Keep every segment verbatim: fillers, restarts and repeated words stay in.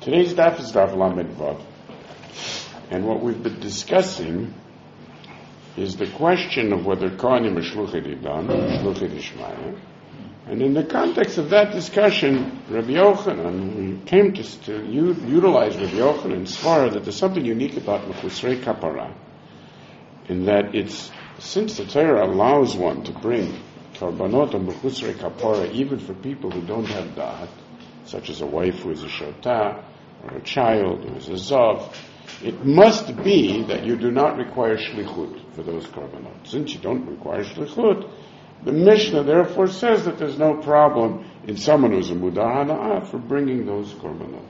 Today's daf is daf Lamed Vav, and what we've been discussing is the question of whether Kohanim are Shluchei Didan or Shluchei Dishmaya. And in the context of that discussion, Rabbi Yochanan, we came to, to u- utilize Rabbi Yochanan's svara that there's something unique about Mechusrei Kapara, in that it's, since the Torah allows one to bring Karbanot and Mechusrei Kapara even for people who don't have da'at, such as a wife who is a shotah, or a child who is a zav, it must be that you do not require shlichut for those Karbanot. Since you don't require shlichut, the Mishnah therefore says that there's no problem in someone who's a mudar hana'ah for bringing those korbanot.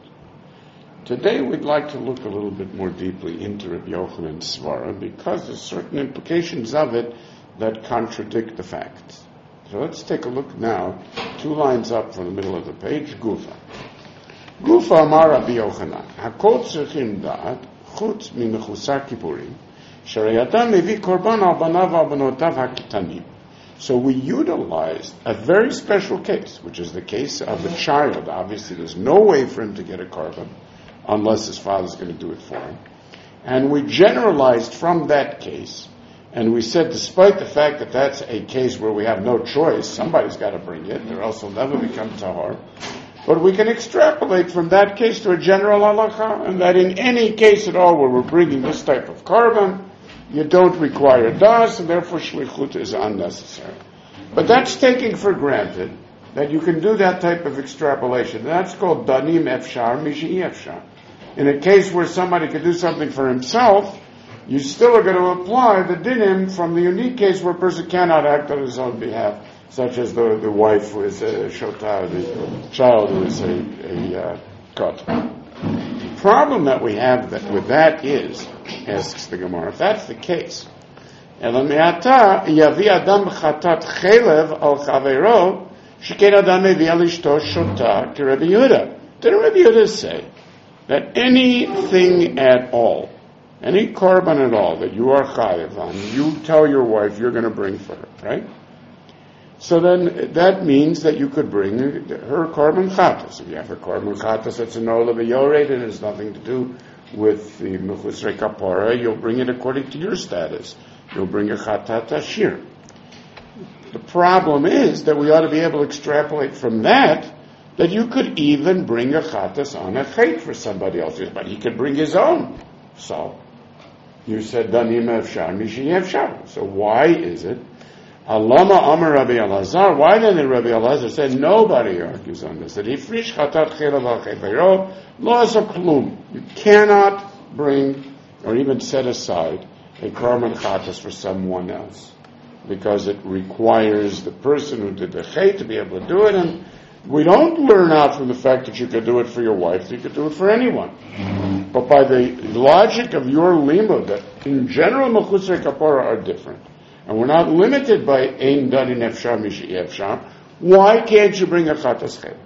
Today we'd like to look a little bit more deeply into Rabbi Yochanan's svara because there's certain implications of it that contradict the facts. So let's take a look now, two lines up from the middle of the page, Gufa. Gufa amar Rabbi Yochanan, hakol tzrichim da'at, chutz min mechusar kippurim, sharei adam mevi korban al banav al banotav hakitanim. So we utilized a very special case, which is the case of a child. Obviously, there's no way for him to get a korban unless his father's going to do it for him. And we generalized from that case, and we said, despite the fact that that's a case where we have no choice, somebody's got to bring it, or else he'll never become tahor. But we can extrapolate from that case to a general halacha, and that in any case at all where we're bringing this type of korban, you don't require das, and therefore shlichut is unnecessary. But that's taking for granted that you can do that type of extrapolation. That's called danim efshar mishi efshar. In a case where somebody could do something for himself, you still are going to apply the dinim from the unique case where a person cannot act on his own behalf, such as the, the wife who is a shotah, the child who is a, a uh, kot. The problem that we have that, with that is, asks the Gemara, if that's the case, Elamiata yavi adam chatat chelev al chaveiro sheken adam mevi al ishto shotah to Rabbi Yehuda. Did Rabbi Yehuda say that anything at all, any korban at all that you are chayev on, you tell your wife you're going to bring for her, right? So then that means that you could bring her korban chatas. If you have her korban chatas, it's an ola v'yored, and it has nothing to do with the mechusrei kapara. You'll bring it according to your status. You'll bring a chatat ashir. The problem is that we ought to be able to extrapolate from that that you could even bring a chatas on a chait for somebody else, but he could bring his own. So you said danim efshar mishi efshar. So why is it? Alama Amar Rabbi Elazar. Why then did Rabbi Elazar say nobody argues on this? That he frish chatat chelav al chayvero lo asa klum. You cannot bring or even set aside a korban chatas for someone else because it requires the person who did the chay to be able to do it. And we don't learn out from the fact that you could do it for your wife, that you could do it for anyone. But by the logic of your limud, that in general mechusrei kapara are different, and we're not limited by ein danin efshar mishi efshar, why can't you bring a chatas chelev?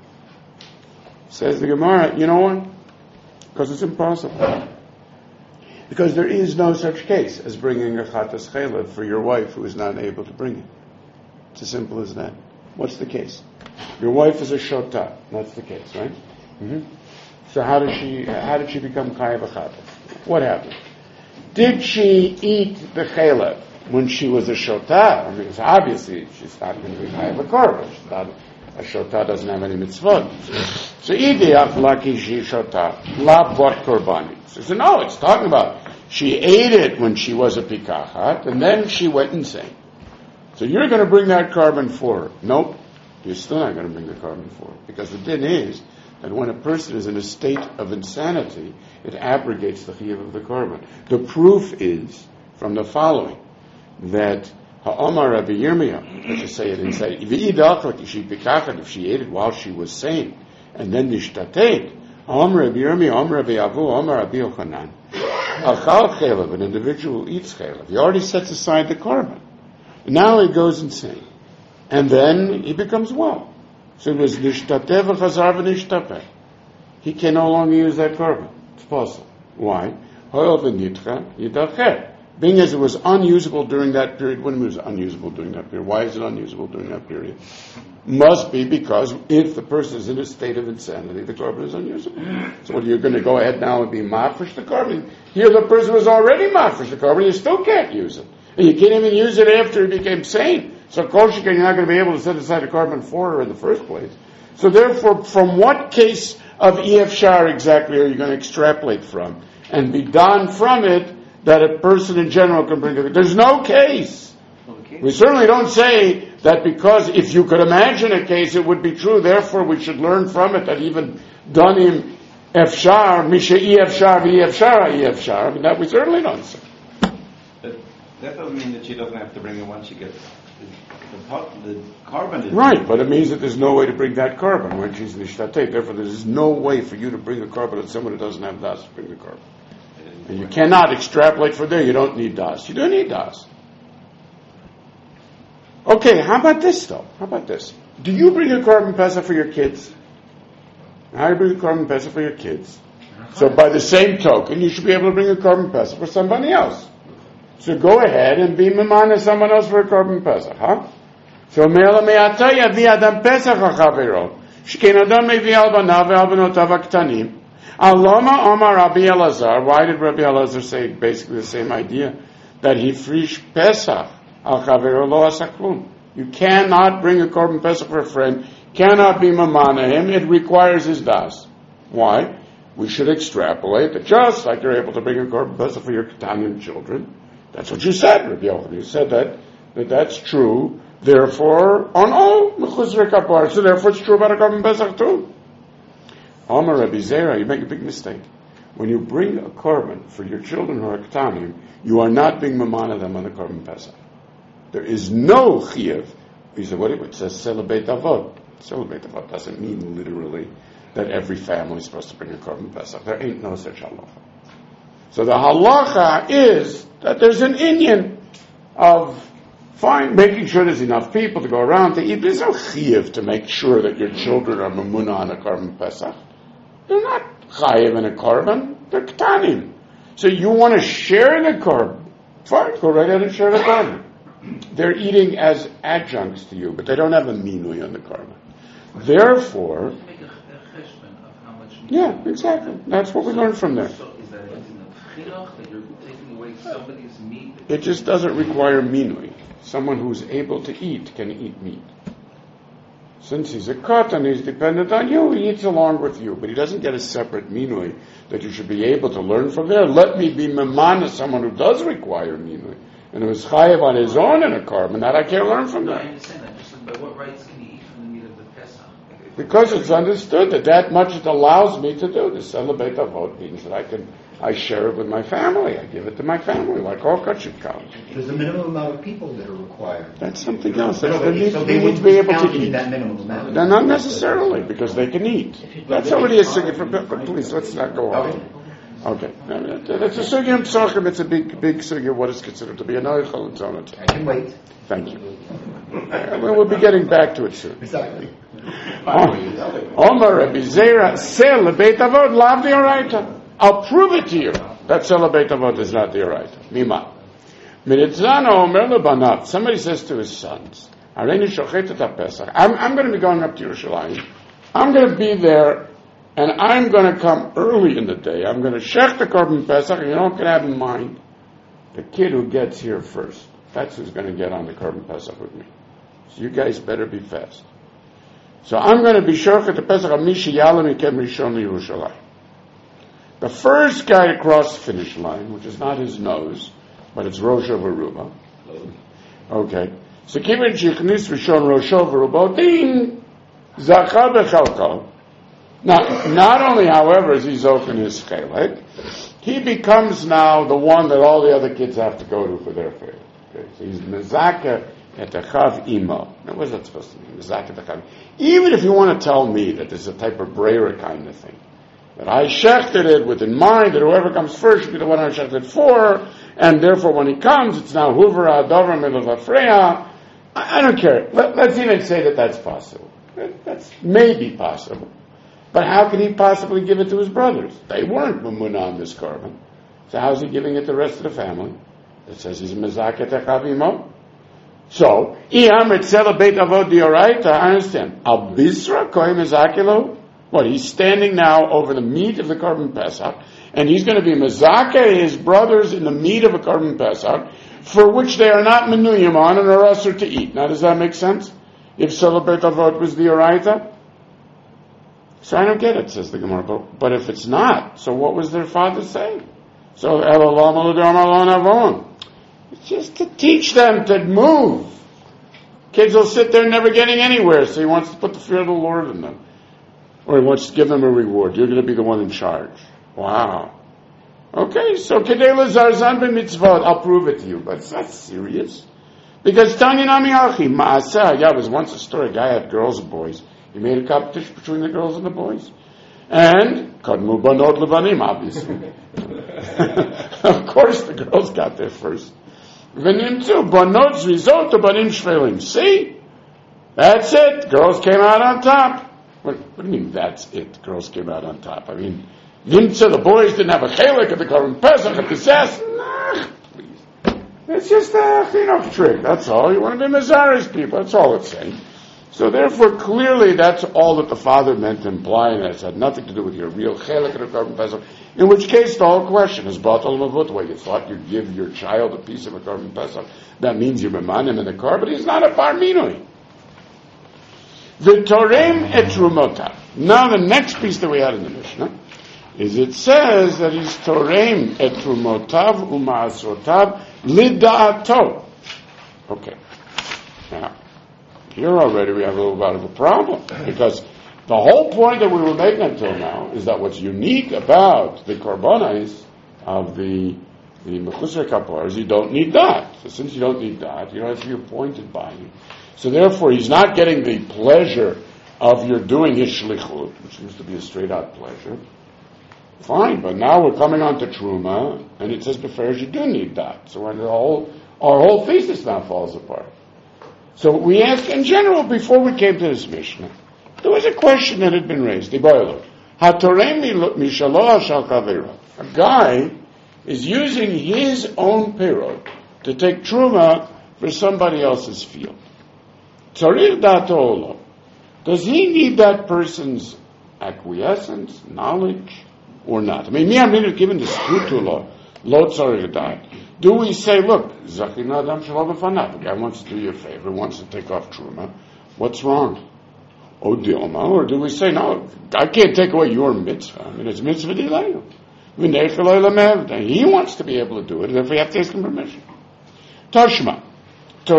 Says the Gemara, you know what? Because it's impossible. Because there is no such case as bringing a chatas chelev for your wife who is not able to bring it. It's as simple as that. What's the case? Your wife is a shotah. That's the case, right? Mm-hmm. So how did she? How did she become chayav chatas? What happened? Did she eat the chelev when she was a shotah? I mean, it's obviously she's not going to be chayav a korban. She's not a shotah. Doesn't have any mitzvot. So idiyach laki she shotah la bot korbani. So no, it's talking about she ate it when she was a pikachat, and then she went insane. So you're going to bring that korban for her? Nope. You're still not going to bring the korban for her. Because the din is that when a person is in a state of insanity, it abrogates the chiyuv of the korban. The proof is from the following, that ha'amar Rabbi Yirmiyah, let's just say it inside, if she ate it while she was sane, and then nishtatet, ha'amar Rabbi Yirmiyah, ha'amar Rabbi Avu, ha'amar Rabbi Yochanan, achal chelev, an individual eats chelev, he already sets aside the korban. Now he goes insane. And then he becomes well. So it was nishtateh v'chazar v'nishtapeh. He can no longer use that korban. It's possible. Why? Ho'el v'nitcha yidacher. being as it was unusable during that period. When it was unusable during that period? Why is it unusable during that period? Must be because if the person is in a state of insanity, the korban is unusable. So what, you're going to go ahead now and be mafresh the korban? Here the person was already mafresh the korban, you still can't use it. And you can't even use it after he became sane. So kol sheken, you're not going to be able to set aside a korban for her in the first place. So therefore, from what case of E F Shar exactly are you going to extrapolate from? And be done from it that a person in general can bring it. There's no case. Okay. We certainly don't say that because if you could imagine a case, it would be true. Therefore, we should learn from it that even danim efshar, misha e efshar, e efshar, e efshar. I mean, that we certainly don't say. But that doesn't mean that she doesn't have to bring it once she gets the, the, the carbon. Is right, but it means that there's no way to bring that carbon when she's nishtatei. Therefore, there's no way for you to bring the carbon that someone who doesn't have das to bring the carbon. And you cannot extrapolate for there. You don't need das. You don't need das. Okay, how about this though? How about this? Do you bring a korban pesach for your kids? How do you bring a korban pesach for your kids? So by the same token, you should be able to bring a korban pesach for somebody else. So go ahead and be mamana someone else for a korban pesach, huh? So me'ela me'ata yavi adam pesach ha'chavero. Shkein adam mevi al banav ve'al banotav ha'ktanim. Alama Omar Rabbi Elazar. Why did Rabbi Elazar say basically the same idea? That he frish Pesach al Chavero lo asaklum. You cannot bring a korban Pesach for a friend, cannot be mamana him, it requires his das. Why? We should extrapolate that just like you're able to bring a korban Pesach for your Ketanian children. That's what you said, Rabbi Yochanan. You said that, that that's true. Therefore, on all mechuzrei kapar, so therefore it's true about a korban Pesach too. Omar Rabbi Zera, you make a big mistake. When you bring a korban for your children who are ketanim, you are not being mamana them on the korban pesach. There is no chiyuv. He said, what it says, celebate avot. Celebate avot doesn't mean literally that every family is supposed to bring a korban pesach. There ain't no such halacha. So the halacha is that there's an inyan of fine, making sure there's enough people to go around to eat. There's no chiyuv to make sure that your children are mamuna on a korban pesach. They're not chayiv in a korban. They're ketanim. So you want to share the korban. Fine, go right ahead and share the korban. They're eating as adjuncts to you, but they don't have a minui on the korban. Therefore, make a, a cheshbon of how much yeah, exactly. That's what we learned from there. So is that in the chinuch that you're taking away somebody's meat? It just doesn't require minui. Someone who's able to eat can eat meat. Since he's a katan, he's dependent on you, he eats along with you, but he doesn't get a separate minui that you should be able to learn from there. Let me be mamana, someone who does require minui, and who is chayiv on his own in a korban, that I can't learn from no, that. I understand that. Just by what rights can he eat from the meat of the Pesach? Because it's understood that that much it allows me to do. To celebrate avot means that I can, I share it with my family. I give it to my family, like all kachuk cows. There's a minimum amount of people that are required. That's something else. That's, No, they need, so they they need to be able to counted eat. in that minimum amount. No, not necessarily, because they can eat. That's already a sugi for, but please, let's not go on. Okay. It's a sugi of psachim, it's a big, big sugi of what is considered to be an oichel and so on. I can wait. Thank you. Uh, we'll be getting back to it soon. Exactly. Omar Rabbi Zera, sel lebeit avot, lav the oraita. I'll prove it to you that sel lebeit avot is not the oraita. Mima. Miritzana omer lebanat. Somebody says to his sons, Areni shochet et Pesach. I'm, I'm going to be going up to Yerushalayim. I'm going to be there, and I'm going to come early in the day. I'm going to shech the korban Pesach, and you know what I'm going to have in mind? The kid who gets here first. That's who's going to get on the korban Pesach with me. So you guys better be fast. So I'm going to be shochet the Pesach of Mishi Yalam Ikem Rishon Yerushalayim. The first guy to cross the finish line, which is not his nose, but it's Rosh Aruba. Okay. So Kivin Chichnis Rishon Rosh Aruba Ding Zachar Bechalko. Now, not only, however, is he Zoch in his chelek, he becomes now the one that all the other kids have to go to for their faith. Okay. So he's Mezaka et Achav Imo. Now, what is that supposed to mean? Mezaka et Achav. Even if you want to tell me that there's a type of Brera kind of thing, that I shechted it with in mind that whoever comes first should be the one I shechted for, and therefore when he comes, it's now Huvera, Dover, Milafreya. I, I don't care. Let, let's even say that that's possible. That, that's maybe possible. But how can he possibly give it to his brothers? They weren't Mumuna on this korban. So how's he giving it to the rest of the family? It says he's mezaket echavimo. So, Iam etzela beit avod dioraita, I understand. Al bisra koy mezakelo. What, he's standing now over the meat of the Korban Pesach, and he's going to be mezake his brothers in the meat of a Korban Pesach, for which they are not menuyim on and are usher to eat. Now, does that make sense? If Sela Beit Avot was the Oraita? So I don't get it, says the Gemara. But, but if it's not, so what was their father saying? So, it's just to teach them to move. Kids will sit there never getting anywhere, so he wants to put the fear of the Lord in them. Or he wants to give them a reward. You're going to be the one in charge. Wow. Okay, so Kedela Zarzan b'mitzvot, I'll prove it to you, but it's not serious. Because Tanya Nami Achi, Maaseh, yeah, it was once a story, a guy had girls and boys. He made a competition between the girls and the boys. And, Kadmu Banot Levanim, obviously. Of course the girls got there first. Venim too, Banot Zrizot to Banim Shvelim. See? That's it. Girls came out on top. What, what do you mean, that's it? Girls came out on top. I mean, Nimtza, the boys didn't have a chelik at the Korban Pesach, at the Sas. Nah, please. It's just a chinuch trick, that's all. You want to be Mazari's people, that's all it's saying. So therefore, clearly, that's all that the father meant to imply, and it had nothing to do with your real chelik at the Korban Pesach. In which case, the whole question is batal mavut, where you thought you'd give your child a piece of a Korban Pesach. That means you remind him in the car, but he's not a bar minui. The Torem et Trumotav. Now the next piece that we had in the Mishnah is it says that he's Torem et Trumotav u'ma'asrotav lida'ato. Okay. Now, here already we have a little bit of a problem, because the whole point that we were making until now is that what's unique about the Korbanos of the the Mechusar Kapor is you don't need that. So since you don't need that, you don't have to be appointed by him. So therefore, he's not getting the pleasure of your doing his shlichut, which seems to be a straight-out pleasure. Fine, but now we're coming on to Truma, and it says before you do need that. So when the whole, our whole thesis now falls apart. So we ask, in general, before we came to this Mishnah, there was a question that had been raised. The boiler. A guy is using his own payroll to take Truma for somebody else's field. Does he need that person's acquiescence, knowledge, or not? I mean, me, I'm given this law. Do we say, look, the guy wants to do you a favor, wants to take off Truma. What's wrong? Or do we say, no, I can't take away your mitzvah. I mean, it's mitzvah dilayim. He wants to be able to do it, and if we have to ask him permission. Tashma. So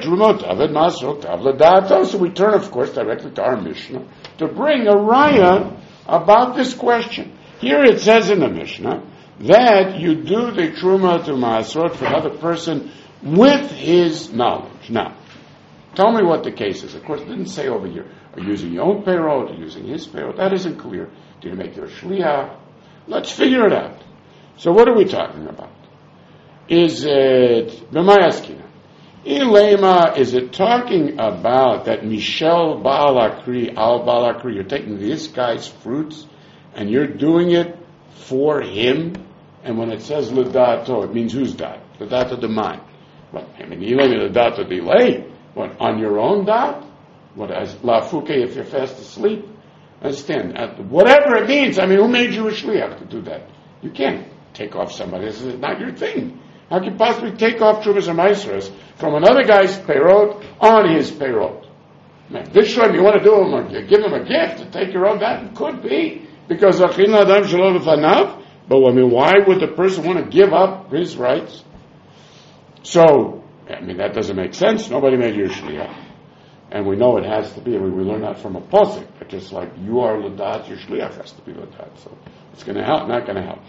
we turn, of course, directly to our Mishnah to bring a raya about this question. Here it says in the Mishnah that you do the Truma to Maasrot for another person with his knowledge. Now, tell me what the case is. Of course, it didn't say over here, are you using your own payroll, are you using his payroll? That isn't clear. Do you make your shliach? Let's figure it out. So what are we talking about? Is it b'mayaskina? Ilema, is it talking about that Michel Baalakri, Al Baalakri, you're taking this guy's fruits and you're doing it for him? And when it says L'dato, it means whose dat? L'dato de mine. What? I mean, Ilema L'dato delay. What? On your own dat? What? As Lafuke, if you're fast asleep? Understand? Whatever it means. I mean, who made you a shliach to do that? You can't take off somebody. This is not your thing. How can you possibly take off Trubas and Maasros from another guy's payroll on his payroll? Man, this time you want to do him, a, give him a gift to take your own, that could be, because Achin Adam Shalom Fanav, but I mean, why would the person want to give up his rights? So, I mean, that doesn't make sense. Nobody made you a shliach. And we know it has to be, I mean, we learn that from a posik, but just like you are Ladat, your shliach has to be Ladat. So, it's going to help, not going to help.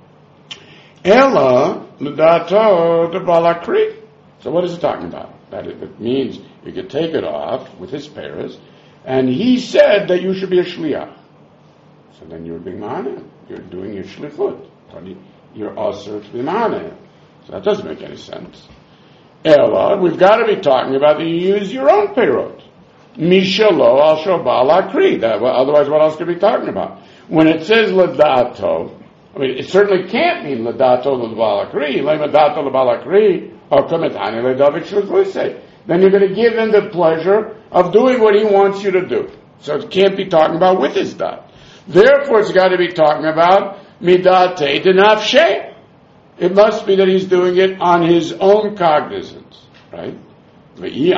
Ella l'dato de balakri. So what is it talking about? That it, it means you could take it off with his paras, and he said that you should be a shliach. So then you're being ma'aneh. You're doing your shlichut. You're also to be ma'aneh. So that doesn't make any sense. Ella, we've got to be talking about that you use your own payroll. Mishalo al shobal akri. Otherwise, what else could we be talking about? When it says l'dato, I mean, it certainly can't mean Ladato L'Balakri, Ladato L'Balakri, or Kametani L'David Shluchusei. Then you're going to give him the pleasure of doing what he wants you to do. So it can't be talking about with his dat. Therefore, it's got to be talking about Midate Denafshe. It must be that he's doing it on his own cognizance, right? Sorry,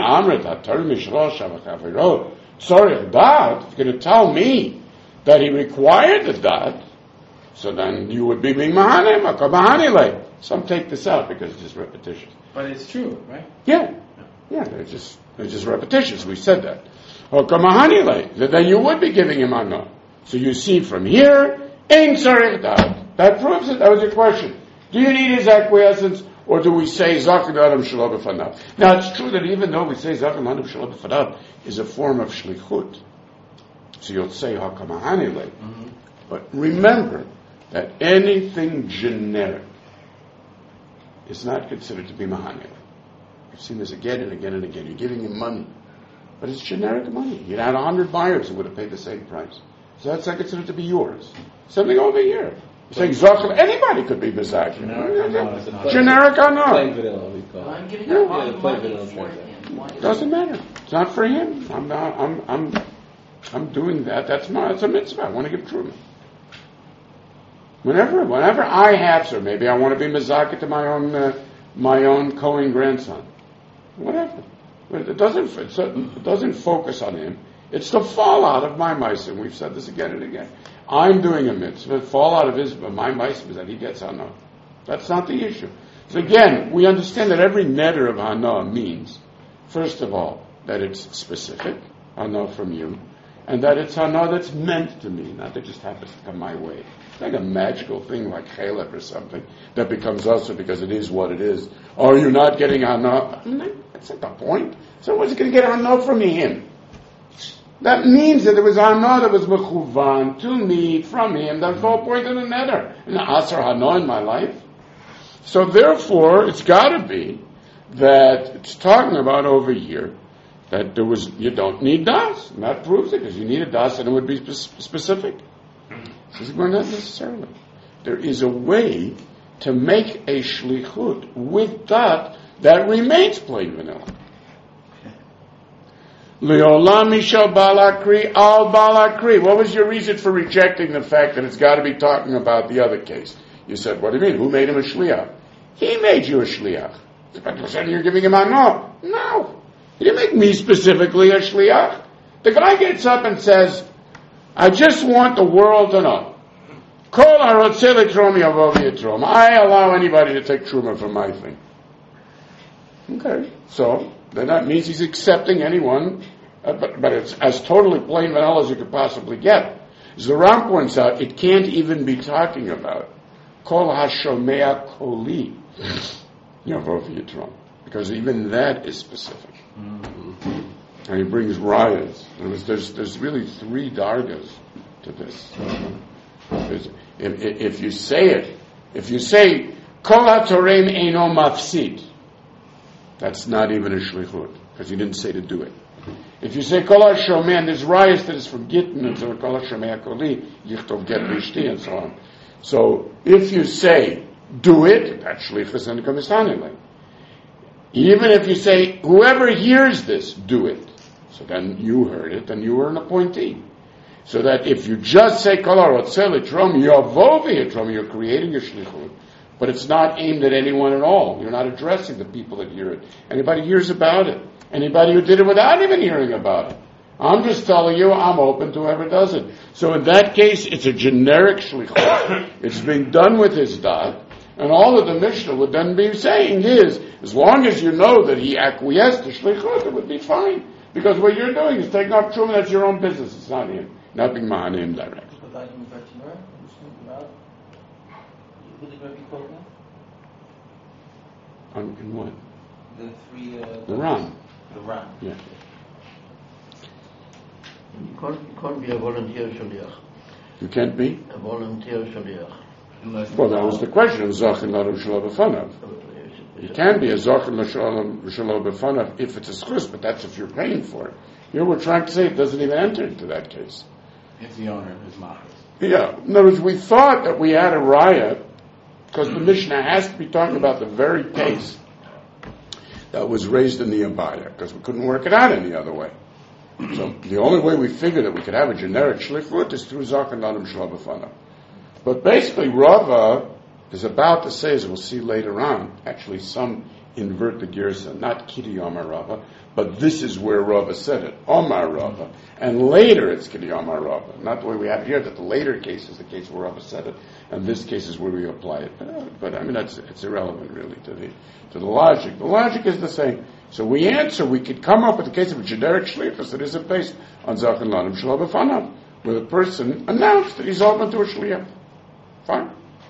dat, if you're going to tell me that he required the dat, so then you would be being mahanim, akabahanile. Some take this out because it's just repetitious. But it's true, right? Yeah, yeah, they're just they're just repetitious. We said that. Okamahanile, that then you would be giving him anah. So you see from here, ein tzarich dat. That proves it. That was your question. Do you need his acquiescence, or do we say Zachar Adam Shalom B'fanav? Now it's true that even though we say Zachar Adam Shalom B'fanav is a form of shlichut, so you'll say Hakamahanile. Mm-hmm. But remember that anything generic is not considered to be Mahanile. I've seen this again and again and again. You're giving him money, but it's generic money. You had a hundred buyers who would have paid the same price, so that's not considered to be yours. Something over here. You're saying Zachar, anybody could be Mizaki. Generic or not. Plain vanilla, we call it. I'm giving Yeah. up all the Yeah, plain money vanilla for transaction. him. Why is Doesn't matter. It's not for him. I'm not, I'm I'm I'm doing that. That's my that's a mitzvah. I want to give truma. Whenever whenever I have, or maybe I want to be mizaki to my own uh, my own Cohen grandson. Whatever. But it doesn't it doesn't focus on him. It's the fallout of my ma'asim. We've said this again and again. I'm doing a mitzvah. The fallout of his my ma'asim is that he gets hana. That's not the issue. So again, we understand that every neder of hana means, first of all, that it's specific, hana from you, and that it's hana that's meant to me, not that just happens to come my way. It's like a magical thing like chelek or something that becomes also because it is what it is. Are you not getting hana? That's not the point. Someone's going to get hana from him. That means that there was hana that was mechuvan to me from him. That's the whole point of the neder. And asar hana in my life. So therefore, it's got to be that it's talking about over here that there was you don't need das. And that proves it because you need a das and it would be spe- specific. This is not necessarily. There is a way to make a shlichut with that that remains plain vanilla. Leolam mishal balakri al balakri. What was your reason for rejecting the fact that it's got to be talking about the other case? You said, what do you mean? Who made him a shliach? He made you a shliach. But you're saying you're giving him a no. No. He didn't make me specifically a shliach. The guy gets up and says, I just want the world to know. Kol harotzeh letrom yavo v'yitrom. I allow anybody to take truma from my thing. Okay. So, then that means he's accepting anyone, uh, but, but it's as totally plain vanilla as you could possibly get. As the Ram points out, it can't even be talking about Kol hashomea koli yavo v'yitrom. Because even that is specific. Mm-hmm. And he brings rayas. There's, there's, there's really three dargas to this. If, if you say it, if you say, Kol HaTorem Eino Mafsid, that's not even a shlichut, because he didn't say to do it. If you say, Kol HaShomer, there's rayas that is forgotten, and so Kol HaShomer Koli, Yichtov Get Bishti, and so on. So, if you say, do it, that's shlichus and komisanile. Even if you say, whoever hears this, do it. So then you heard it, and you were an appointee. So that if you just say, Kol harotzeh letrom yavo v'yitrom, you're creating a shlichut, but it's not aimed at anyone at all. You're not addressing the people that hear it. Anybody hears about it. Anybody who did it without even hearing about it. I'm just telling you, I'm open to whoever does it. So in that case, it's a generic shlichut. It's being done with his dat. And all that the Mishnah would then be saying is, as long as you know that he acquiesced to shlichut, it would be fine. Because what you're doing is taking up truma, that's your own business. It's not him. Not being mahanim directly. On in what? The three. Uh, the Ram. The Ram. Yeah. You can't, you can't be a volunteer shaliach. You can't be? A volunteer shaliach. Well, that was the question of Zachin Laru Shalom B'fanav. You can be a Zachin Laru Shalom B'fanav if it's a schus, but that's if you're paying for it. Here we're trying to say it doesn't even enter into that case. If the owner is machris. Yeah. In other words, we thought that we had a raya, because the Mishnah has to be talking about the very case that was raised in the Abaya, because we couldn't work it out any other way. So the only way we figured that we could have a generic shlichut is through Zakan Adam Shlabafana. But basically, Rava is about to say, as we'll see later on, actually some invert the girsa, not Kiri Omar Rava, but this is where Rava said it, Omar Rava. And later it's Kiri Omar Rava. Not the way we have here, that the later case is the case where Rava said it, and this case is where we apply it. But, uh, but I mean, that's, it's irrelevant really to the, to the logic. The logic is the same. So we answer, we could come up with a case of a generic shlichus that isn't based on Zakan Lanim Shalom B'fanav, where the person announced that he's open to a shliach. Fine.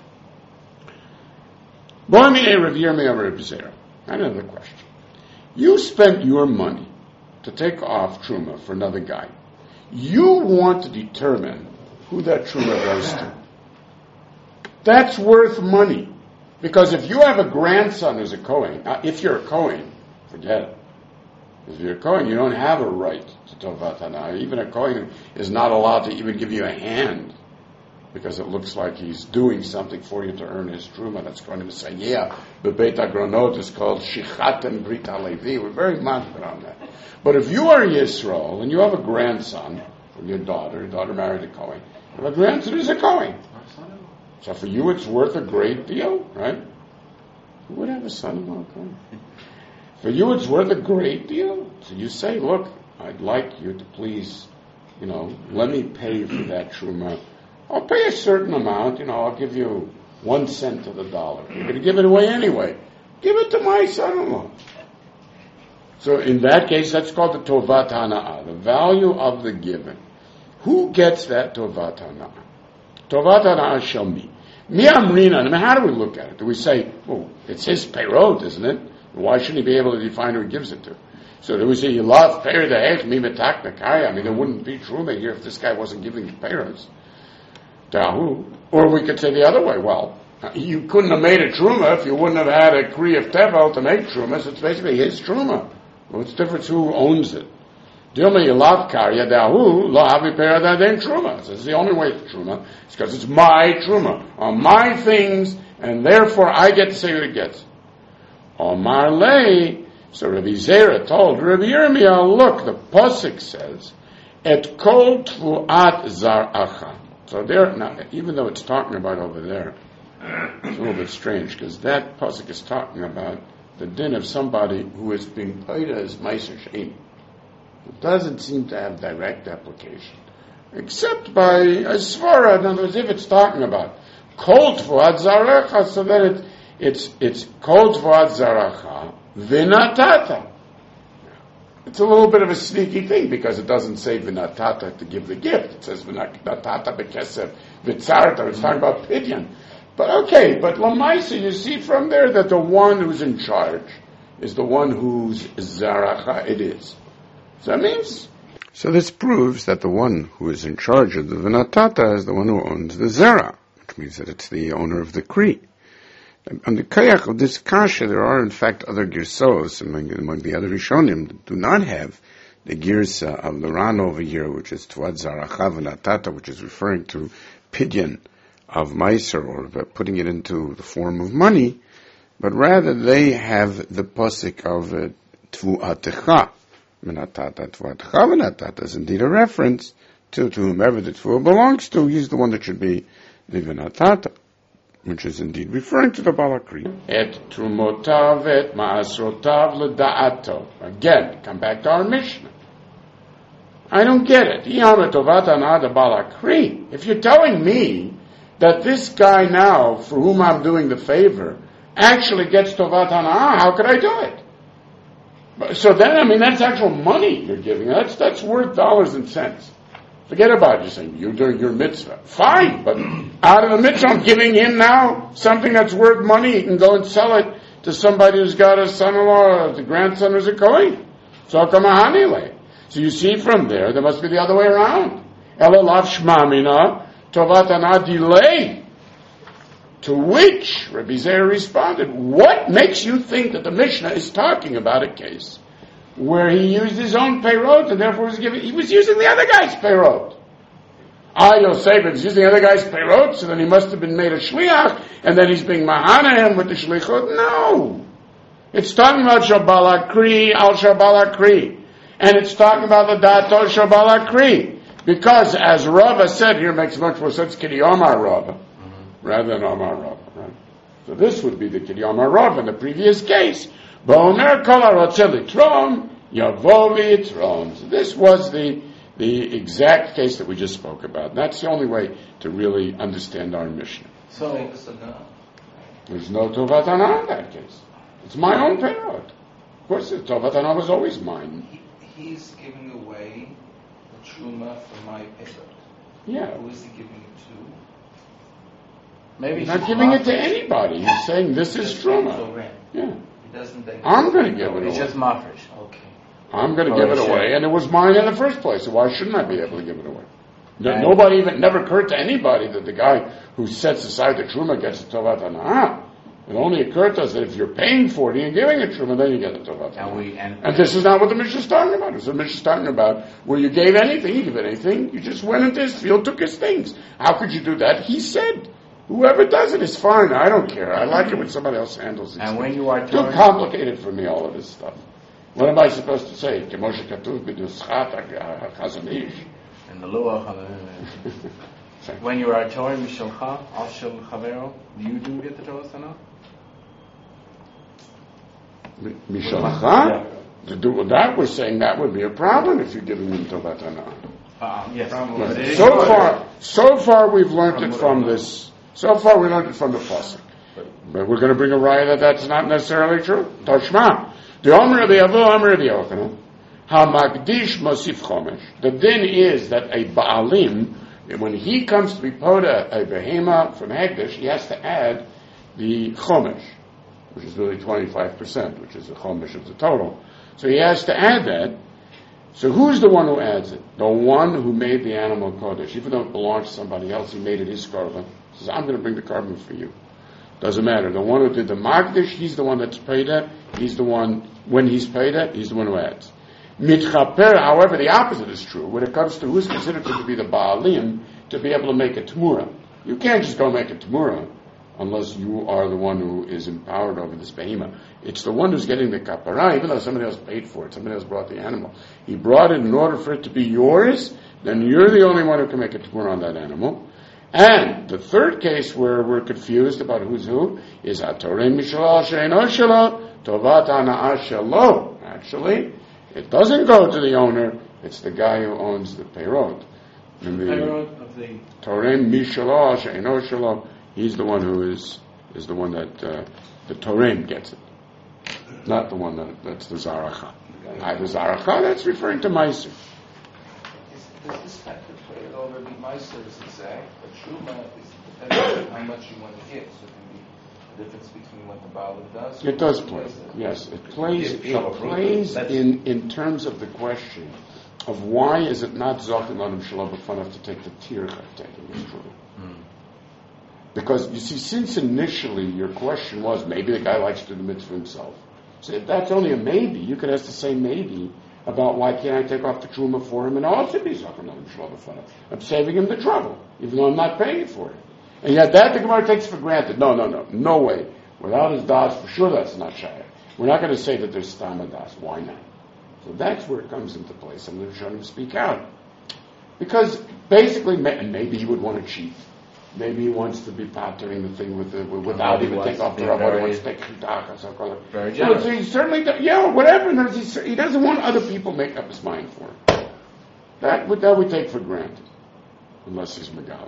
Another question. You spent your money to take off truma for another guy. You want to determine who that truma goes to. That's worth money. Because if you have a grandson who's a Kohen, now if you're a Kohen, forget it. If you're a Kohen, you don't have a right to Tovat Hana. Even a Kohen is not allowed to even give you a hand, because it looks like he's doing something for you to earn his truma. That's going to say, yeah, the Beit HaGronot is called Shichat and Brit HaLevi. We're very mindful on that. But if you are Yisrael and you have a grandson, or your daughter, your daughter married a Kohen, you have a grandson who's a Kohen. So for you it's worth a great deal, right? Who would have a son-in-law Kohen? For you it's worth a great deal. So you say, look, I'd like you to please, you know, let me pay for that truma. I'll pay a certain amount, you know, I'll give you one cent to the dollar. You're going to give it away anyway. Give it to my son-in-law. So in that case, that's called the Tovat Hana'ah, the value of the given. Who gets that Tovat Hana'ah? Tovat Hana'ah shall be. Mi amrina, I mean, how do we look at it? Do we say, oh, it's his payroll, isn't it? Why shouldn't he be able to define who he gives it to? So do we say, you love payr the hech, mi metak nekaya? I mean, there wouldn't be truma here if this guy wasn't giving payrolls. Or we could say the other way, well, you couldn't have made a truma if you wouldn't have had a kri of tevel to make truma, so it's basically his truma. What's the difference who owns it? Dilma yelav karya dahu lo havi peradaden truma. So it's the only way it's truma. It's because it's my truma on my things, and therefore I get to say what it gets. Omar lei. So Rabbi Zera told Rabbi Yirmiyah, look, the pasuk says, et kol tvuat zaracha. So there, now, even though it's talking about over there, it's a little bit strange, because that pasuk is talking about the din of somebody who is being paid as meiser shein. It doesn't seem to have direct application, except by a svara. In other words, if it's talking about kol tvuat zaracha, so then it, it's it's kol tvuat zaracha v'natata. It's a little bit of a sneaky thing, because it doesn't say v'natata to give the gift. It says v'natata b'kesef v'tzarta. It's talking about pidyon. But okay, but lamaisa, you see from there that the one who's in charge is the one whose zaracha it is. So that means... So this proves that the one who is in charge of the v'natata is the one who owns the zera, which means that it's the owner of the kri. On the kayach of this kasha, there are in fact other girsos among, among the other Rishonim that do not have the girsa of the Ran over here, which is Tvuat Zaracha v'natata, which is referring to pidyon of meiser, or putting it into the form of money, but rather they have the pasuk of uh, Tvuatecha v'natata. Tvuatecha v'natata is indeed a reference to, to whomever the Tvuah belongs to. He's the one that should be the v'natata, which is indeed referring to the balakri. Et trumotav et maasrotav leda'ato. Again, come back to our Mishnah. I don't get it. Balakri. If you're telling me that this guy now, for whom I'm doing the favor, actually gets tovat hana'ah, how could I do it? So then, I mean, that's actual money you're giving. That's that's worth dollars and cents. Forget about it. You're saying, you're doing your mitzvah. Fine, but out of the mitzvah, I'm giving him now something that's worth money. He can go and sell it to somebody who's got a son-in-law, or a grandson who's a Kohen. So come anyway. So you see from there, there must be the other way around. Elalav shmamina, tovat hana'ah delay. To which Rabbi Zeir responded, what makes you think that the Mishnah is talking about a case where he used his own payroll and therefore was giving, he was using the other guy's payroll? Ah, Yosef is using the other guy's perot, so then he must have been made a shliach, and then he's being mahana him with the shlichut. No. It's talking about Shabbalah Kri al Shabbalah Kri. And it's talking about the dato Shabbalah Kri. Because as Rava said, here makes much more sense, Kiri Omar Rava, mm-hmm. rather than Omar Rava, right? So this would be the Kiri Omar Rava in the previous case. Bo'omer kol harotzeh litrom, yavo v'yitrom. So this was the the exact case that we just spoke about. And that's the only way to really understand our Mishnah. So, there's no Tovat Hana in that case. It's my own perot. Of course, the Tovat Hana was always mine. he, he's giving away the truma from my perot. Yeah. Who is he giving it to? Maybe He's not giving it to anybody. He's saying this is Truma. Yeah. He doesn't then I'm going to give it It's away. just mafresh. Okay. I'm going to Oh, give it sure. away, and it was mine in the first place, so why shouldn't I be able to give it away? No- Right. Nobody even, never occurred to anybody that the guy who sets aside the Truma gets the Tovat Hana. It only occurred to us that if you're paying for it and you're giving it Truma, then you get the Tovat Hana. And we and, And this is not what the Mishnah is talking about. It's the Mishnah is talking about where you gave anything, you give anything, you just went into his field, took his things. How could you do that? He said, whoever does it is fine. I don't care. I like it when somebody else handles these and things. when you are Too torn, complicated for me, all of this stuff. What am I supposed to say? Kemoshe katuv b'duschat ha-chazon ish. and the luach, uh, when you are torn mishalcha al shel chavero, do you do get the Torah Sana? Mishalcha? To do with that, we're saying that would be a problem if you're giving them Tovat Hana. Uh, yes. Right. So far, so far we've learned it from this. So far we learned it from the pasuk. But we're going to bring a raya that that's not necessarily true. Toshma. The Omer the Avu Omer the Yochanan. HaMakdish Mosif Chomesh. The din is that a Baalim, when he comes to be poda a behema from Hegdish, he has to add the Chomesh, which is really twenty-five percent, which is the Chomesh of the total. So he has to add that. So who's the one who adds it? The one who made the animal kodesh. Even though it belongs to somebody else, he made it his korban. He says, I'm going to bring the korban for you. Doesn't matter. The one who did the magdish, he's the one that's paid it. He's the one, when he's paid it, he's the one who adds. Mitchaper, however, the opposite is true. When it comes to who's considered to be the Baalim, to be able to make a Tmura. You can't just go make a Tmura unless you are the one who is empowered over this behema. It's the one who's getting the kapara, even though somebody else paid for it, somebody else brought the animal. He brought it in order for it to be yours, then you're the only one who can make a Tmura on that animal. And the third case where we're confused about who's who is Atorem Mishalal She'eno Shelo Tovat Hana'ah Shelo. Actually, it doesn't go to the owner, it's the guy who owns the Peirot. And the Perot of the Torem Mishalal She'eno Shelo, he's the one who is is the one that uh, the Torem gets it. Not the one that that's the Zaracha. Uh, the Zaracha, that's referring to Meiser. Is, does this fact that Perot already Meiser is exact, but Truma is dependent on how much you want to give, so it can be the difference between what the Baalim does. It does play. Yes, it plays. It plays in, in terms of the question of why is it not Zochim Adam Shalom B'Fanav to take the tircha taking this true. Because you see, since initially your question was maybe the guy likes to do the mitzvah himself. So if that's only a maybe, you could ask the same maybe about why can't I take off the truma for him and also be Zochim Adam Shalom B'Fanav. I'm saving him the trouble, even though I'm not paying for it. And yet that the Gemara takes for granted. No, no, no, no way. Without his das, for sure that's not shayach. We're not going to say that there's stama das. Why not? So that's where it comes into place. I'm going to show him to speak out. Because basically, and maybe he would want to cheat. Maybe he wants to be pattering the thing with the, without He even wants take off to the be rubber. He very- wants to take chitach, so call it. Very So, generous. so he certainly, do, yeah, whatever. In other words, He he doesn't want other people to make up his mind for him. That, would- that we take for granted. Unless he's Megal.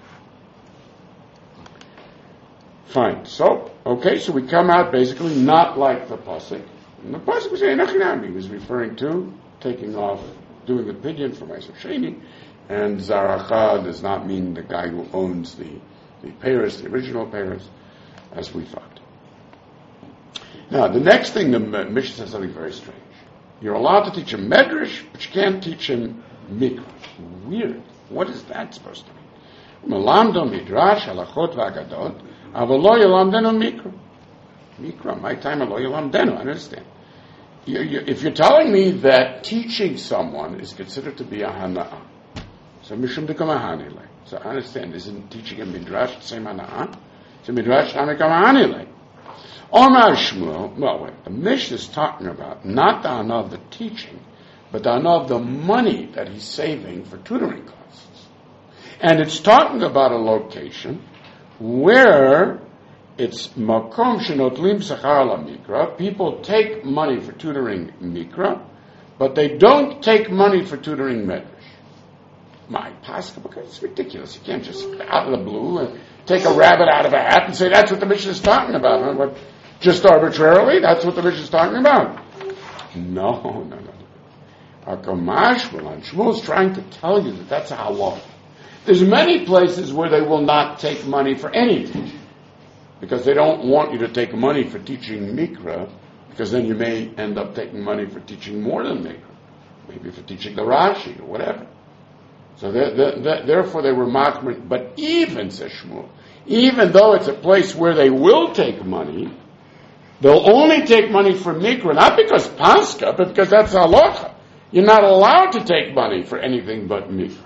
Fine. So, okay, so we come out basically not like the pasuk. And the pasuk was saying Nachinami. He was referring to taking off, doing the pidyon for Meiser Sheni, and Zaracha does not mean the guy who owns the the Paris, the original Paris, as we thought. Now, the next thing the Mishnah says something very strange. You're allowed to teach him Medrash, but you can't teach him Mikra. Weird. What is that supposed to mean? Melamdo Midrash halachot v'agadot. Avalo Yolamdenu Mikra. Mikra, my time Alo Yolamdenu, I understand. You, you, if you're telling me that teaching someone is considered to be a hana'ah, so So Mishum de Kamahanile. So I understand, isn't teaching a midrash the same anah? So midrash Tana Kamahanile. Omar Shmuel, well wait, the Mishnah is talking about not the anah of the teaching, but the anah of the money that he's saving for tutoring costs. And it's talking about a location where it's makom shenotlim sachar la mikra. People take money for tutoring mikra, but they don't take money for tutoring medrash. My pascha, because it's ridiculous. You can't just out of the blue and take a rabbit out of a hat and say that's what the Mishnah is talking about. But just arbitrarily, that's what the Mishnah is talking about. No, no, no. Akamash Shmuel's trying to tell you that that's a halach. There's many places where they will not take money for any teaching, because they don't want you to take money for teaching Mikra, because then you may end up taking money for teaching more than Mikra, maybe for teaching the Rashi or whatever. So they're, they're, therefore they were machmir. But even, says Shmuel, even though it's a place where they will take money, they'll only take money for Mikra, not because Pascha, but because that's halacha. You're not allowed to take money for anything but Mikra.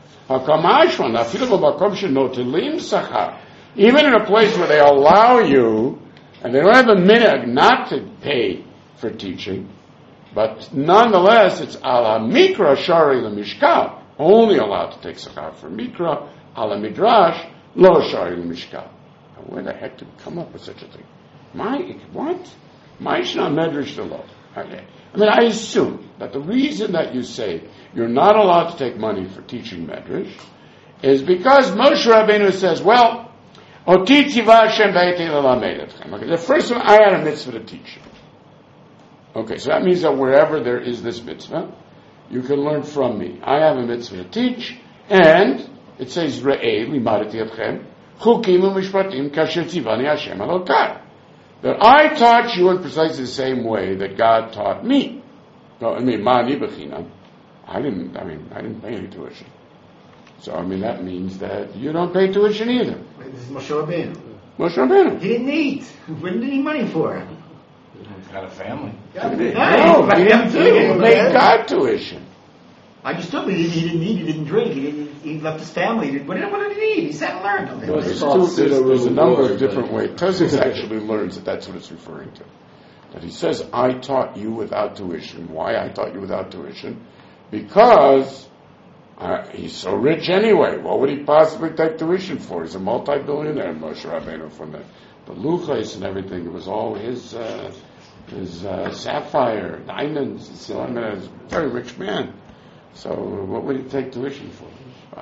Even in a place where they allow you, and they don't have a minhag not to pay for teaching, but nonetheless it's ala mikra shari la mishkal, only allowed to take sachar for mikra, ala midrash, lo shari la mishkal. Where the heck did we come up with such a thing? My, what? Ma'ishna medrash the law. Okay. I mean, I assume that the reason that you say you're not allowed to take money for teaching medrash is because Moshe Rabbeinu says, well, Oti tiva Hashem be'eti l'lamed etchem. Okay, the first one, I had a mitzvah to teach you. Okay, so that means that wherever there is this mitzvah, you can learn from me. I have a mitzvah to teach, and it says, Re'eh limadeti etchem, chukim u'mishpatim kasher tivani Hashem Elokai. That I taught you in precisely the same way that God taught me. No, I mean, ma'ani b'chinam. I didn't, I mean, I didn't pay any tuition. So, I mean, that means that you don't pay tuition either. This is Moshe Rabbeinu. Moshe Rabbeinu. He didn't eat. What did he need money for? He's got a family. Yeah, No, he didn't, he didn't pay God tuition. I understood, but he, he didn't eat, he didn't drink, he didn't. He left his family. He did, what, did, what did he eat? He sat and learned. There's, two, there's, there's a number of different ways. Tosfos actually learns that that's what it's referring to. That he says, I taught you without tuition. Why I taught you without tuition? Because uh, he's so rich anyway. What would he possibly take tuition for? He's a multi-billionaire, Moshe Rabbeinu, from the, the luchos and everything. It was all his uh, his uh, sapphire, diamonds. So, I mean, he was a very rich man. So what would he take tuition for?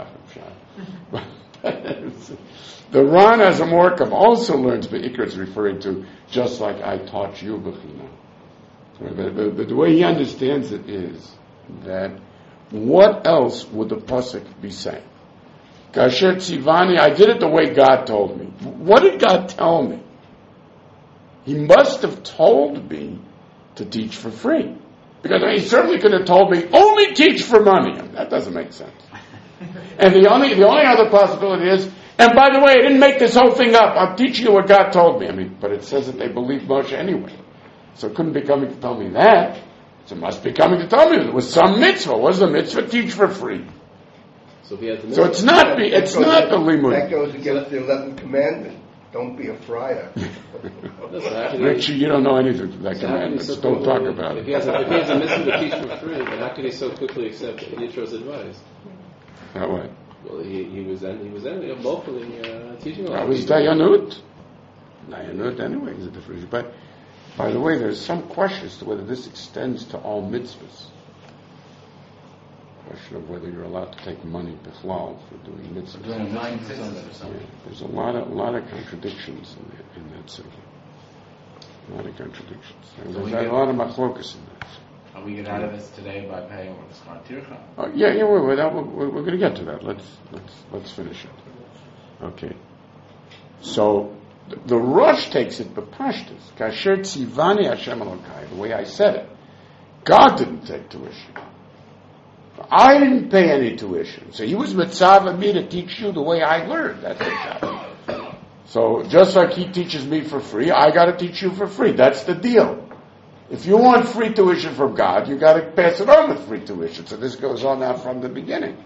The Ran as a Morkam also learns Be'ikr is referring to just like I taught you B'china. But, but, but the way he understands it is that what else would the pasuk be saying? Kasher tzivani, I did it the way God told me. What did God tell me? He must have told me to teach for free. Because I mean, he certainly could have told me, only teach for money. That doesn't make sense. And the only the only other possibility is, and by the way, I didn't make this whole thing up. I'm teaching you what God told me. I mean, but it says that they believe Moshe anyway. So it couldn't be coming to tell me that. So it must be coming to tell me there was some mitzvah. What was the mitzvah? Teach for free. So, if he had the So it's not the, it's not the limud. That goes against the eleventh commandment. Don't be a friar. Listen, actually, Richie, you don't know anything from that so how can he commandment. so So don't talk quickly- about if He it. has a, if he has a mitzvah to teach for free, then how could he so quickly accept Yitro's advice? That way. Well, he, he was en- he was en- vocally uh, teaching a lot That of was people. Dayanut. Dayanut anyway is a difference. But, by the way, there's some question as to whether this extends to all mitzvahs. Question of whether you're allowed to take money bichlal for doing mitzvahs. Doing nine Business or Yeah, something. there's a lot of a lot of contradictions in that, in that sugya. A lot of contradictions. There's So we a get- lot of machlokas in that. Are we get out of this today by paying with Schar Tircha? Oh, yeah, yeah, we're, we're, we're, we're going to get to that. Let's let's let's finish it. Okay. So the, the Rosh takes it b'pashtus. Kasher tzivani Hashem Elokai. The way I said it, God didn't take tuition. I didn't pay any tuition. So He was mitzvah me to teach you the way I learned. That's what happened. So just like He teaches me for free, I got to teach you for free. That's the deal. If you want free tuition from God, you got to pass it on with free tuition. So this goes on now from the beginning.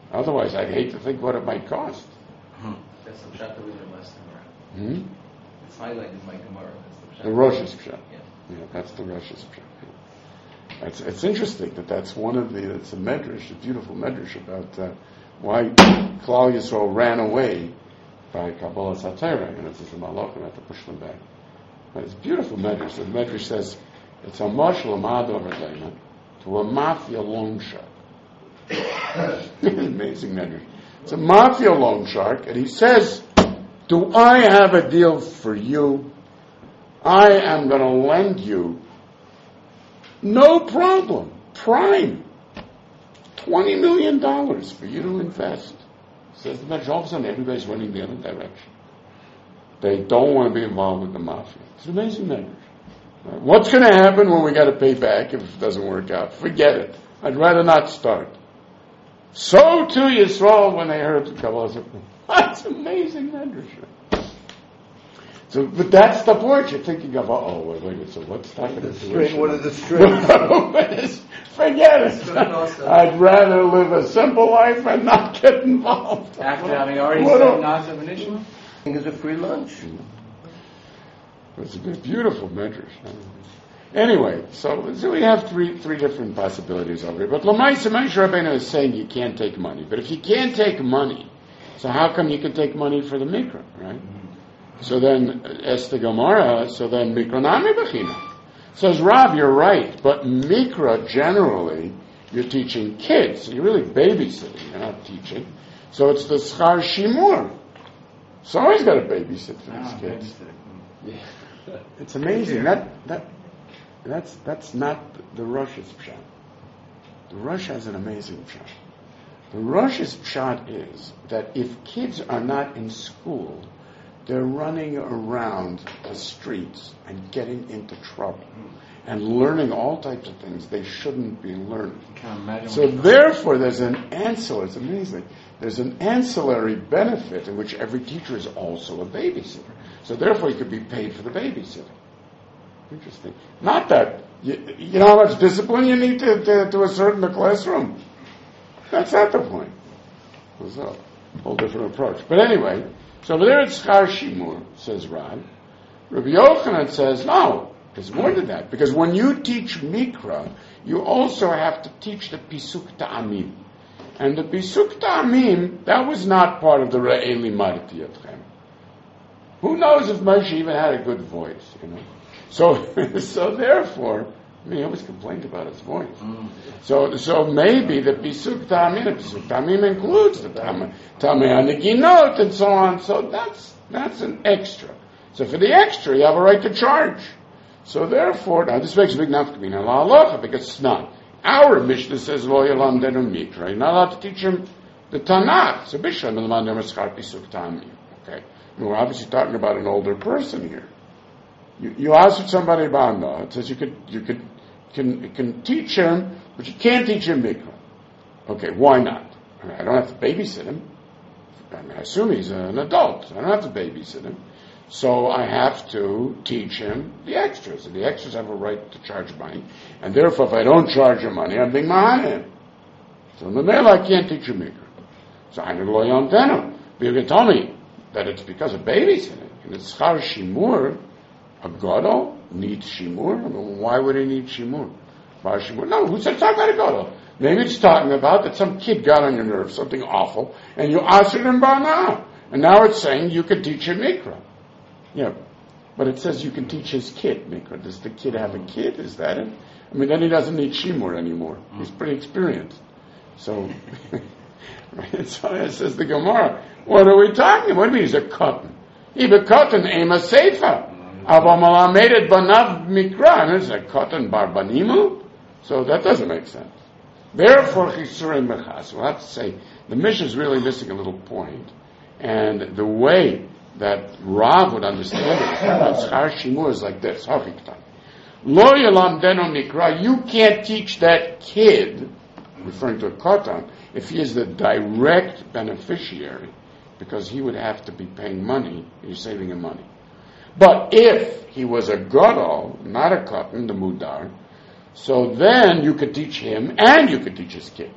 Otherwise, I'd hate to think what it might cost. That's the pshat that we learned last time around. Hmm? It's highlighted in my Gemara. That's the pshat. The Rosh's pshat. Yeah. Yeah, that's the Rosh's pshat. It's, it's interesting that that's one of the, it's a medrash, a beautiful medrash about uh, why Klal Yisrael ran away by Kabbalah Satira, and it's a malachim, had to push them back. But it's a beautiful medrash. The medrash says it's a mashal amad over Lena to a mafia loan shark. Amazing medrash. It's a mafia loan shark, and he says, do I have a deal for you? I am going to lend you, no problem, prime, twenty million dollars for you to invest. Says the medrash, all of a sudden everybody's running the other direction. They don't want to be involved with the mafia. It's an amazing medrash. Right? What's going to happen when we got to pay back if it doesn't work out? Forget it. I'd rather not start. So too Yisrael when they heard the Kabbalah said, that's amazing medrash. So, but that's the point. You're thinking of, oh, wait, wait, so what's that going to do? What are the strings? Forget it. I'd rather live a simple life and not get involved. After having already What said a- Nazav initially? I think it's a free lunch. It's a good, beautiful medrash. Anyway, so, so we have three three different possibilities over here. But Lamaisa Moshe Rabbeinu is saying you can't take money. But if you can't take money, so how come you can take money for the mikra, right? So then, as the Gemara, so then mikra nami b'china. Says Rav, you're right, but mikra generally you're teaching kids. You're really babysitting. You're not teaching. So it's the schar shimur. So always got to babysit for these Ah, kids. babysit. It's amazing. That that that's that's not the Rosh's pshat. The Rosh has an amazing pshat. The Rosh's pshat is that if kids are not in school, they're running around the streets and getting into trouble and learning all types of things they shouldn't be learning. Can't imagine So what- therefore, there's an ancillary. It's amazing. There's an ancillary benefit in which every teacher is also a babysitter. So therefore, you could be paid for the babysitting. Interesting. Not that you, you know how much discipline you need to, to, to assert in the classroom. That's not the point. What's up? Whole different approach. But anyway, so over there it's Schar Shimur, says Rab. Rabbi Yochanan says no. There's more than that. Because when you teach Mikra, you also have to teach the Pisuk Ta'amim. And the Pisuk Ta'amim, that was not part of the Re'eli Marti Yatchem. Who knows if Moshe even had a good voice, you know? So, so therefore, I mean, he always complained about his voice. Mm. So, so maybe the Pisuk Ta'amim, the Pisuk Ta'amim includes the Ta'amim HaNeginot and so on. So that's, that's an extra. So for the extra, you have a right to charge. So therefore, now this makes a big nafkamina la halacha because it's not. Our Mishnah says lo yalam denu mikra. You're not allowed to teach him the Tanakh. So Bishlam l'man nemeschar pisuk ta'amim. Okay, we're obviously talking about an older person here. You, you ask somebody about no, it says you could you could can can teach him, but you can't teach him mikra. Okay, why not? I mean, I don't have to babysit him. I mean, I assume he's an adult. I don't have to babysit him. So I have to teach him the extras. And the extras have a right to charge money. And therefore, if I don't charge him money, I'm being mahanim. So in the mail, I can't teach him mikra. So I need lo yom tenu. But you can tell me that it's because of babysitting. And it's schar shimur. A gadol needs shimur. I mean, why would he need shimur? Bar shimur? No, who said talking about a gadol? Maybe it's talking about that some kid got on your nerves, something awful, and you asked him bana. And now it's saying you could teach him mikra. Yeah, but it says you can teach his kid mikra. Does the kid have a kid? Is that it? I mean, then he doesn't need shimur anymore. He's pretty experienced. So, right? So it says the Gemara. What are we talking? What do you mean he's a cotton? Even cotton aim a seifa. Avamala made it banav mikra, and it's a cotton barbanimu. So that doesn't make sense. Therefore, chisurim mechas. We'll have to say the Mishnah is really missing a little point, and the way that Rav would understand it, Schar Shimur is like this. Lo yalam deno mikra. You can't teach that kid, referring to a katan, if he is the direct beneficiary, because he would have to be paying money. You're saving him money. But if he was a gadol, not a katan, the mudar, so then you could teach him and you could teach his kid.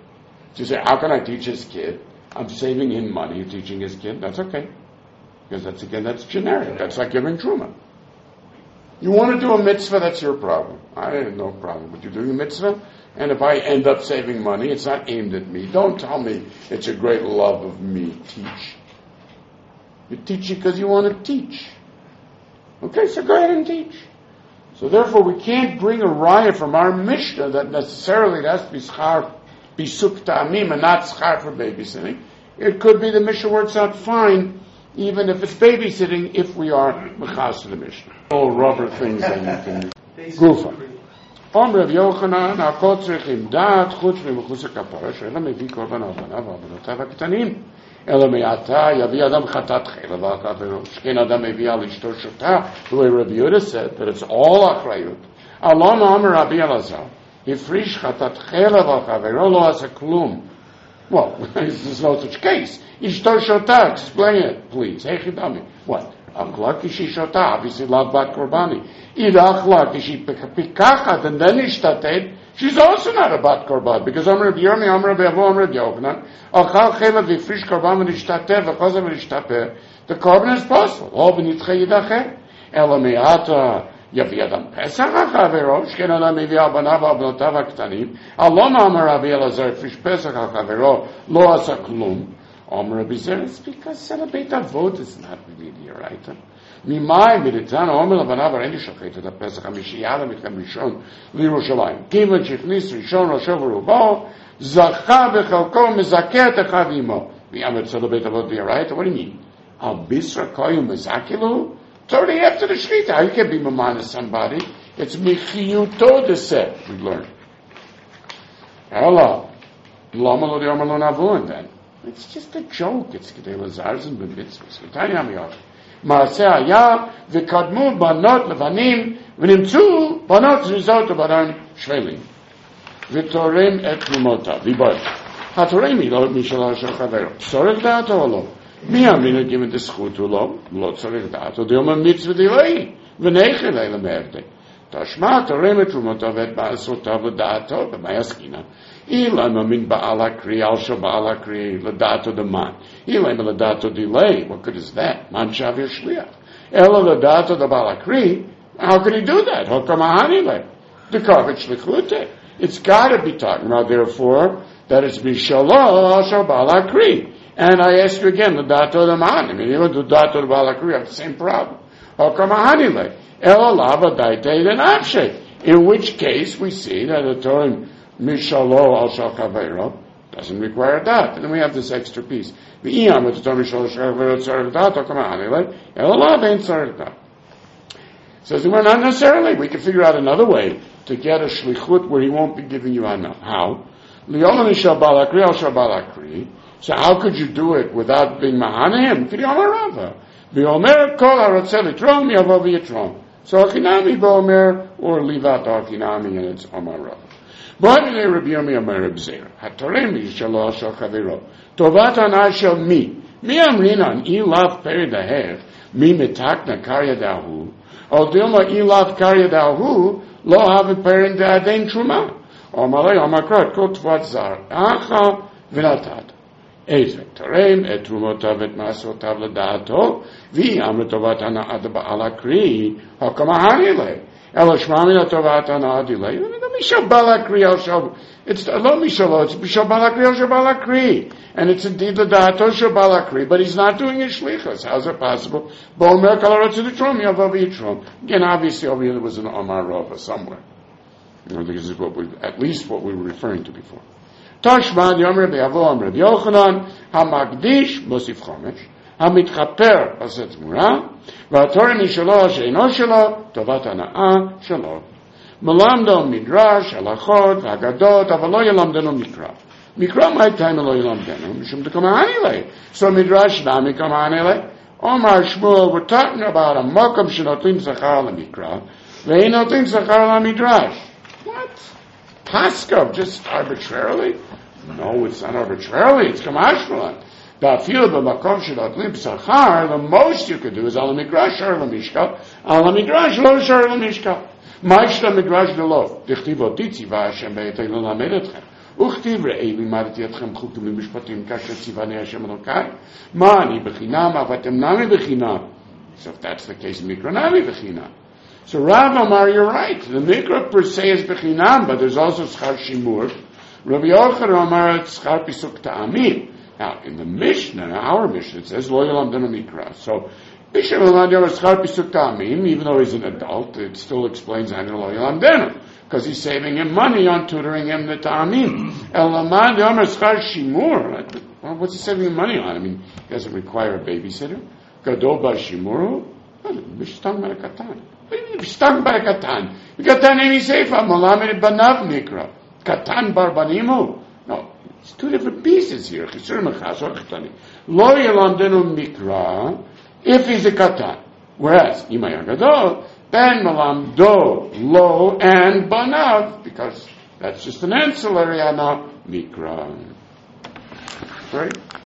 To say, how can I teach his kid? I'm saving him money, teaching his kid. That's okay. Because that's, again, that's generic. That's like giving truma. You want to do a mitzvah, that's your problem. I have no problem with you doing a mitzvah. And if I end up saving money, it's not aimed at me. Don't tell me it's a great love of me. Teach. You teach it because you want to teach. Okay, so go ahead and teach. So therefore, we can't bring a raya from our Mishnah that necessarily it has to be schar, be suk ta'amim, and not schar for babysitting. It could be the Mishnah works out fine, even if it's babysitting, if we are mechas to the Mishnah. All rubber things that you can Gufa. Om Rav Yochanan, hakol tzrichim da'at, chutz v'mechus ha'kapara, she'ela mevi korban avanav v'avonotav ha'ktanim. אלא מעתה יביא אדם חטאת חלב על חברו, שכן אדם מביא על אשתו שותה, the way Rabbi Yehuda said, that it's all אחריות. אלון אמר רבי אלעזר, הפריש חטאת חלב על חברו, לא עשה כלום. Well, there's no such case. אשתו שותה, explain it, please. איך ידעמי? What? אכלה כשהיא שותה, obviously לאו בת קורבני. אידה אכלה כשהיא פיקחת, and then השתתת, she's also not a bat korban, because Amr Rabbi Yirmi, Amr Rabbi Avo, Amr Rabbi Yochanan, Achal Chelav Yifrish Korban V'Nishtateh V'Chazam V'Nishtapeh, the korban is possible. All B'Nitchei Yidacher, Ela Me'ata Yavi Adam Pesach HaChavero, Shken Adam Mevi Abanav Abnotav HaKtanim, Alon Amr Rabbi Elazar Yifrish Pesach HaChavero, Lo Asa Klum, Amr Rabbi Zer, it's because celebrate Avot is not really the item. ממאי מליצן העומר לבניו הרי נשחט את הפסח המשייה למתחם ראשון לירושלים. כיוון שהכניס ראשון ראשו ורובו, זכה בחלקו מזכה את אחד עמו. ויאמר צלו בית אבות ויראה, what do you mean? Al bisra koyu mezakilu? It's already after the shechita. How you can be mamon to somebody? It's michiyuto de set, we learn. Hello. Lama lo diomar lo navuin then. It's just a joke. It's kedei lazarzen b'mitzvahs. V'tani amiyot. מעשה היה וקדמו בנות לבנים ונמצאו בנות זריזות ובנים שפלים ותורם את תרומותיו ויברך התורם היא לא משלו של חברו צורך דעתו או לא מי אמין את גימת הזכות או לא לא צורך דעתו דיום מצווה דילאי ונאכל אלה מעבדי תשמע תורם את תרומותיו ואת מעשותיו לדעתו במה יסקינה Ilam amin ba'ala kri, al shaba'ala kri, ladato de man. Ilam ladato delay. What good is that? Man shavir shliach. Ela ladato de ba'ala kri. How can he do that? Hokamahani le. The karvich lichute. It's got to be talking about, therefore, that it's bishalo al shaba'ala kri. And I ask you again, ladato de man. I mean, you do ladato de ba'ala kri, have the same problem. Hokamahani le. Ela lava daite den avshe. In which case, we see that the Torah Mishalo al shal chavero doesn't require that. And then we have this extra piece. V'iyam et Torah mishalo shal chavero tzarek dat o kama anilei elav ein tzarek dat. Says well, not necessarily. We can figure out another way to get a shlichut where he won't be giving you anah. How? Li'olam mishal balakri al shal balakri. So how could you do it without being mahanim? K'di'omer rava. V'omer kol ha'rotzeh litrom yavo v'yitrom. So achinami v'omer or leave out achinami and it's omar rava. But they Rabbi Yomi Amar Reb Zera. Hatorem yishalo shal chavero. Tovat anah shel mi. Mi amrinan ilav peridaher. Mi metakna karya dahu. O dilma ilav karya dahu. Lo have perin da'adein truma. O malay amakrat kol tvat zar. Acha v'natat. Ezek torem et trumotav et masotav l'da'ato. Vi amr tovat anah ad ba'ala kri. Hokamahani le. Ela shmami la tovat anah adilei. Mishal balakri al shal. It's lo mishalo. It's mishal balakri al shal balakri, and it's indeed the da'ato shal balakri. But he's not doing his shlichus. How's it possible? Bo'omer kalarot to the trom yavav yitrom. Again, obviously over here there was an Omar Rava somewhere. You know, this is what we, at least what we were referring to before. Tashma yomer be'avo Amr Yochanan hamagdish mosif chomesh hamitchaper aset mura v'atorem mishalo she'ino shelo tovat anah shelo. Melamdo midrash halachot hagadot avalo yelamdenu mikra. Mikra my time lo yelamdenu mishum dekamahani le. So midrash nami kamahani le. Omar Shmuel, we're talking about a makam shenotim zachar lemikra ve'enotim zachar lemidrash. What? Paskov just arbitrarily? No, it's not arbitrarily. It's kamashmalan. Ba'afil b'makom shenotim zachar. The most you could do is al midrash shar lemishka, al midrash lo shar lemishka. Ma'ishta midrash v'lo. Dichtivo ditzi v'Hashem be'etei l'lamed etchem. וכתיב ראי לימדתי אתכם חוקים ומשפטים כאשר ציווני השם אלוקיי, מה אני בחינם, אף אתם נמי בחינם. So if that's the case, Mikra nami bechinam. So Rav Amar, you're right. The Mikra per se is bechinam, but there's also schar shimur. Rabbi Yochanan Amar it's schar pisuk ta'amim. Now, in the Mishnah, our Mishnah, it says, Lo Yolam Denu Mikra. So, Mishnah Yolam Schar Pisuk Ta'amim, even though he's an adult, it still explains Hainu Lo Yolam Denu, because he's saving him money on tutoring him the Ta'amim. Elamad Yomer Schar Shimur. Well, what's he saving him money on? I mean, he doesn't require a babysitter. Gadol Bar Shimuru. Mishnah's talking about a Katan. What do you mean, he's talking about a Katan? Katan Emi Seifa, Malamed Banav Mikra. Katan Bar Banimu. No. It's two different pieces here. Lo Yolamdenu Mikra, if he's a katan. Whereas, Imay Gadol, Ben Malamdo, Lo, and Banav, because that's just an ancillary ana Mikra. Right?